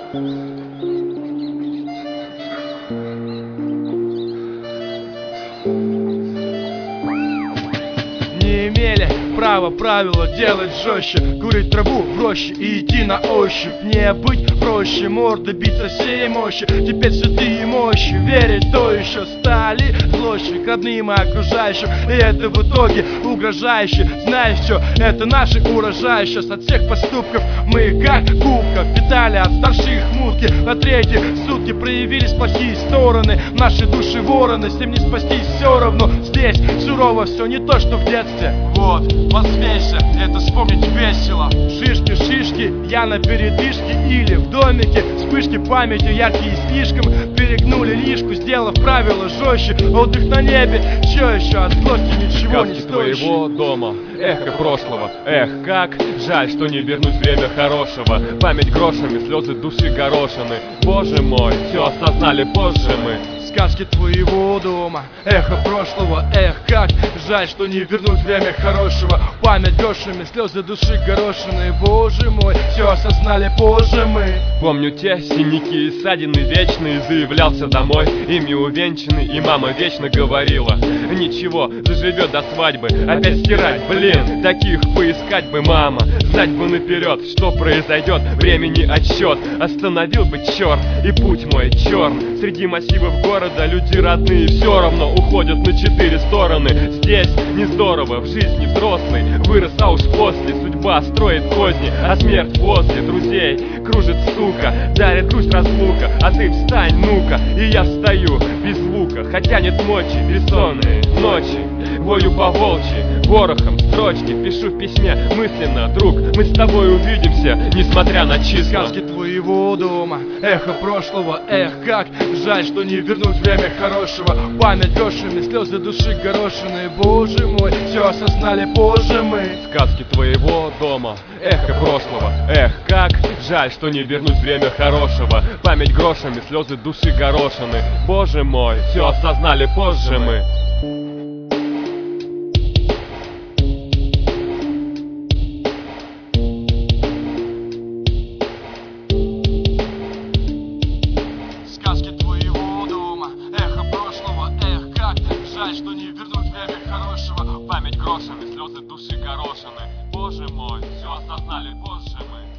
Не имели права правила делать жестче, курить траву в роще и идти на ощупь. Не быть проще, морды бить со всей мощи. Теперь святые мощи, верить то еще стали злостью к родным и окружающим. И это в итоге угрожающе. Знаешь что, это наши урожаи. Сейчас от всех поступков мы как губка питали от старших мутки. На третьи сутки проявились плохие стороны. Наши души вороны, с ним не спастись все равно. Здесь сурово все не то, что в детстве. Вот, посмейся, это вспомнить весело. Шишки, я на передышке или в домике. Вспышки памяти яркие слишком перегнули лишку, сделав правила жестче. Отдых на небе, чё еще от злости ничего не стоит. Твоего дома, эхо прошлого. Эх, как жаль, что не вернуть время хорошего. Память грошами, слезы души горошины. Боже мой, все осознали позже мы. Сказки твоего дома, эхо прошлого. Эх, как жаль, что не вернуть время хорошего. Память грошами, слезы души горошины. Боже мой, все осознали позже мы. Помню те синяки и ссадины вечные. Заявлялся домой, ими увенчанный. И мама вечно говорила: ничего, заживет до свадьбы. Опять стирать, блин, таких поискать бы, мама. Знать бы наперед, что произойдет. Времени отсчет остановил бы черт. И путь мой черн. Среди массивов города люди родные все равно уходят на 4 стороны. Здесь не здорово, в жизни взрослый вырос, а уж после судьба строит козни. А смерть возле друзей кружит, сука, дарит грусть разлука. А ты встань, ну-ка, и я встаю без звука. Хотя нет мочи, бессонные ночи вою по волчьи, ворохом строчки пишу в письме мысленно: друг, мы с тобой увидимся, несмотря на числа. Сказки твоего дома, эхо прошлого. Эх, как жаль, что не вернуть время хорошего. Память грошами, слезы души горошины. Боже мой, все осознали позже мы. Сказки твоего дома, эхо прошлого. Эх, как жаль, что не вернуть время хорошего. Память грошами, слезы души горошины. Боже мой, все осознали позже мы. Сказки твоего дома, эхо прошлого. Эх, как жаль, что не вернуть время хорошего. Память грошами, слезы души горошины. Боже мой, все осознали позже мы.